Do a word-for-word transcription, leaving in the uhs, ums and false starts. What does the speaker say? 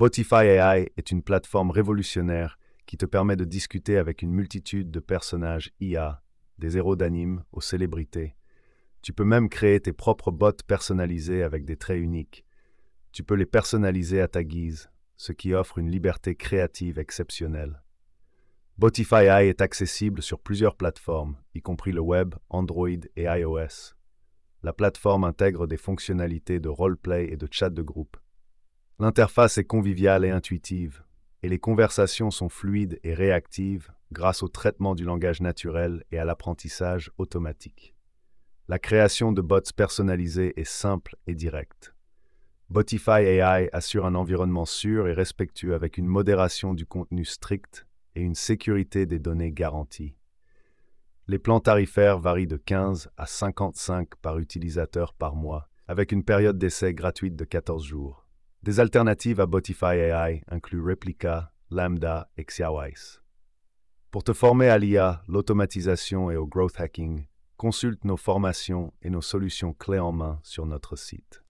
Botify A I est une plateforme révolutionnaire qui te permet de discuter avec une multitude de personnages I A, des héros d'anime aux célébrités. Tu peux même créer tes propres bots personnalisés avec des traits uniques. Tu peux les personnaliser à ta guise, ce qui offre une liberté créative exceptionnelle. Botify A I est accessible sur plusieurs plateformes, y compris le web, Android et iOS. La plateforme intègre des fonctionnalités de roleplay et de chat de groupe. L'interface est conviviale et intuitive, et les conversations sont fluides et réactives grâce au traitement du langage naturel et à l'apprentissage automatique. La création de bots personnalisés est simple et directe. Botify A I assure un environnement sûr et respectueux avec une modération du contenu stricte et une sécurité des données garantie. Les plans tarifaires varient de quinze à cinquante-cinq par utilisateur par mois, avec une période d'essai gratuite de quatorze jours. Des alternatives à Botify A I incluent Replica, Lambda et Xiaowise. Pour te former à l'I A, l'automatisation et au growth hacking, consulte nos formations et nos solutions clés en main sur notre site.